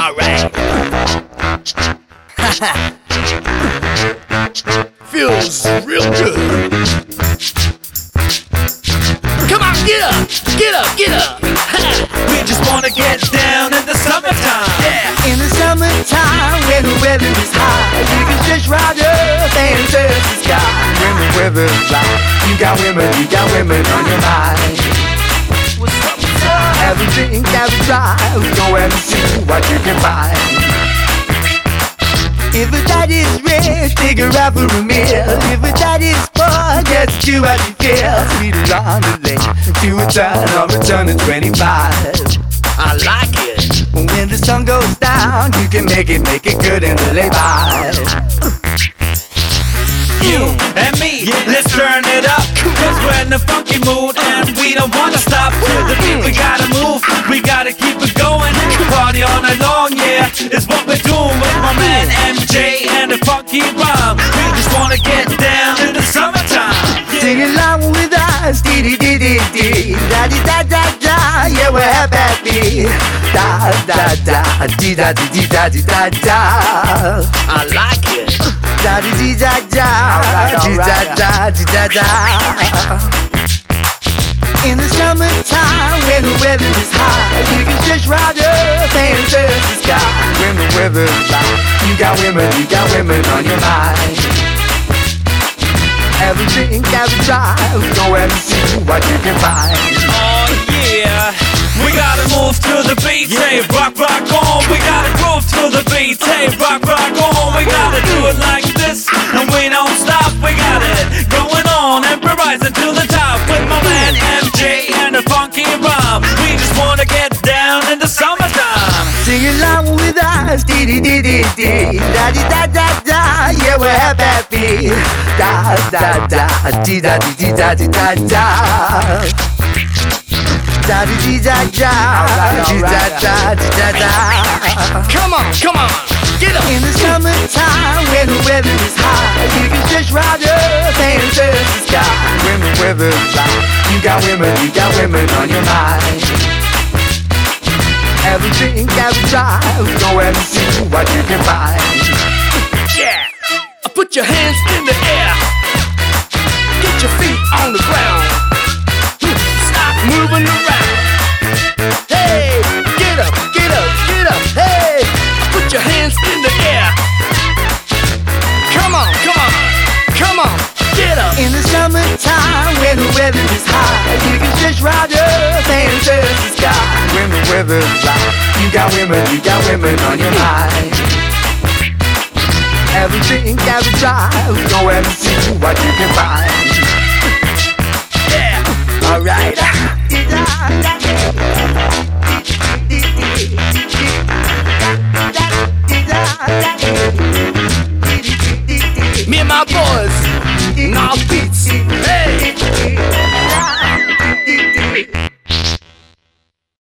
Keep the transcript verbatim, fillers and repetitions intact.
Alright. Feels real good. Come on, get up, get up, get up. We just wanna get down in the summertime. Yeah. In the summertime, when the weather is hot, you can just ride up and touch the sky. When the weather's right, you got women, you got women on your mind. What's up, what's up? Have a drink, have a drive, go and see what you can find. If a daddy's rich, take her out for a meal. If a daddy's poor, just do what you feel. Speed around the lake, to a turn on return to twenty-five. I like it. When the sun goes down, you can make it, make it good in the lay by. You and me, let's turn it up. Cause we're in the funky mood and we don't wanna stop. To the beat we gotta move, we gotta keep it going. Party all night long, yeah, is what we're doing with my man M J and the funky rhyme. We just wanna get down in the summertime. Sing along with us, dee dee dee dee dee, da dee da da da, yeah we're happy. Da da da, dee da dee dee da dee da da. I like it. Da dee dee da da, dee da da dee da da. In the summertime, when the weather is hot, you can just ride up and touch the sky. When the weather's right, you got women, you got women on your mind. Have a drink, have a drive, go and see what you can find. Oh yeah, we gotta move to the beat, hey, rock, rock on. We gotta groove to the beat, hey, rock, rock on. We gotta do it like this, and we don't stop. We got it going on and we're rising to the top with my man M J and the funky rhyme. We just wanna get down in the summertime. Sing along with us, dee dee dee dee dee, da dee da da da, yeah we're happy. Da da da, dee da dee dee da dee da da. Da dee dee da da, dee da da dee da da. Come on, come on, get up. In the summertime, when the weather is hot, you can just ride up and touch the sky. When the weather's right, you got women, you got women on your mind. Have a drink, have a drive, go and see what you can find. Yeah. Put your hands in the air. Get your feet on the ground. Stop moving around. Hey, get up, get up, get up. Hey, put your hands in the air. Come on, come on, come on, get up. In the summertime, when the weather is hot, you can just ride up and touch the sky. When the weather's right, you got women, you got women on your mind. Have a drink, have a drive, go and see what you can find. Yeah, alright. Me and my boys, now beats.